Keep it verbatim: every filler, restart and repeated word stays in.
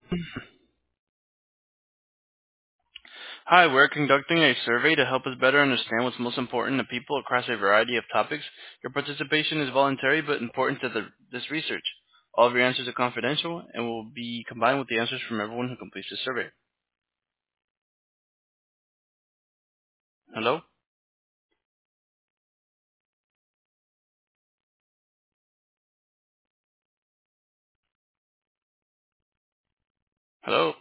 Hi, we're conducting a survey to help us better understand what's most important to people across a variety of topics. Your participation is voluntary but important to the, this research. All of your answers are confidential and will be combined with the answers from everyone who completes the survey. Hello? Hello?